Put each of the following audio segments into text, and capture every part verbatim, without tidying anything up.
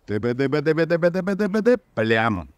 Прямо.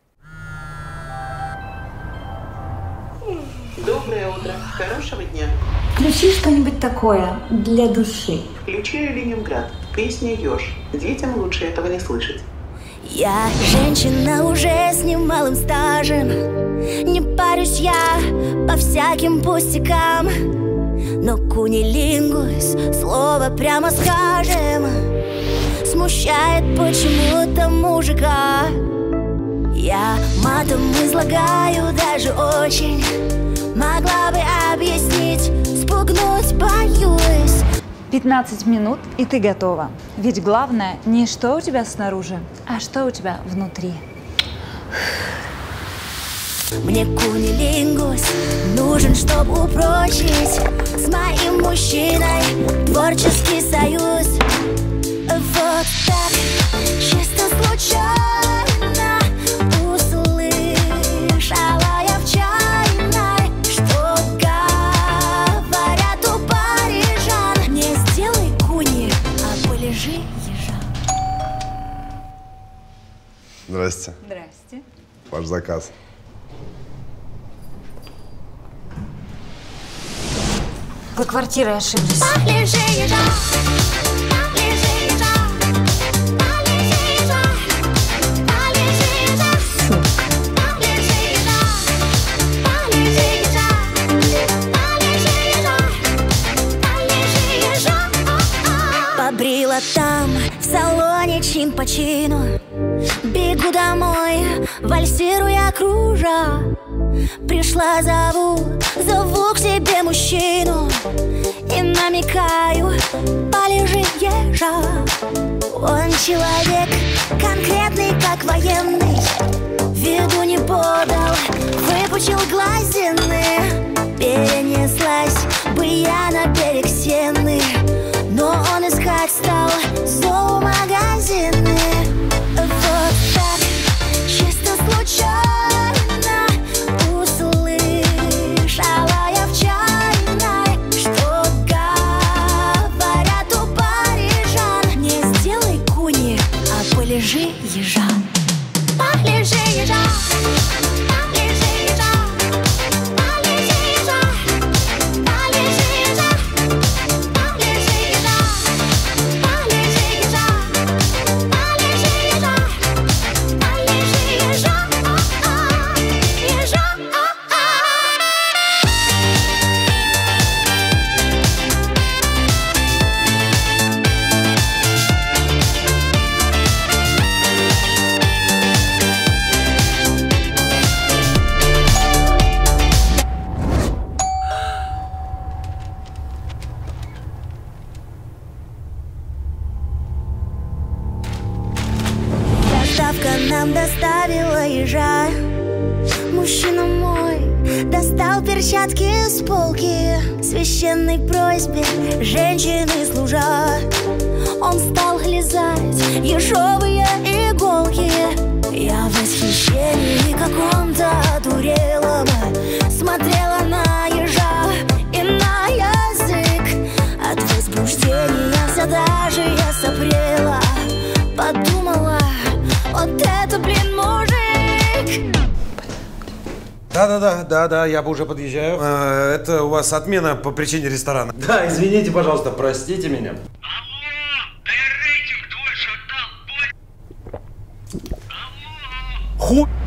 Доброе утро. Хорошего дня. Включи что-нибудь такое для души. Включаю Ленинград. Песня «Ёж». Детям лучше этого не слышать. Я женщина уже с немалым стажем. Не парюсь я по всяким пустякам. Но кунилингус, слово прямо скажем, смущает почему-то мужика. Я матом излагаю даже очень. Могла бы объяснить, спугнуть боюсь. пятнадцать минут, и ты готова. Ведь главное не что у тебя снаружи, а что у тебя внутри. Мне кунилингус нужен, чтобы упрочить с моим мужчиной творческий союз. Вот так, чисто случайно услышала я в чайной, что говорят у парижан. Не сделай куни, а полежи ежа. Здрасте. Здрасте. Ваш заказ. Вы квартирой ошиблись. Полежи ежа, полежи ежа, полежи ежа, полежи ежа, полежи ежа, полежи ежа, полежи ежа, полежи ежа. Побрила там, в салоне чин по чину. Бегу домой, вальсируя кружа. Пришла, зову, зову к себе мужчину и намекаю, полежи ежа. Он человек конкретный, как военный, виду не подал, выпучил глазины. Перенеслась бы я на берег Сены, но он искать стал зоомагазины. Вот так, чисто случайно полежи ежа, полежи ежа, полежи ежа, полежи ежа, полежи ежа, полежи ежа, полежи ежа, полежи ежа, полежи ежа, ежа. Доставка нам доставила ежа. Мужчина мой достал перчатки с полки. Священной просьбе женщины служа, он стал лизать ежовые иголки. Я в восхищении каком-то одурела бы, смотрела на ежа и на язык. От возбуждения вся даже я сопрела. Подумала, вот это, блин, мужик! Да-да-да, да-да, я бы уже подъезжаю. А, это у вас отмена по причине ресторана. Да, извините, пожалуйста, простите меня. Алло, да я рейтинг твой шатал, бой. Алло. Ху...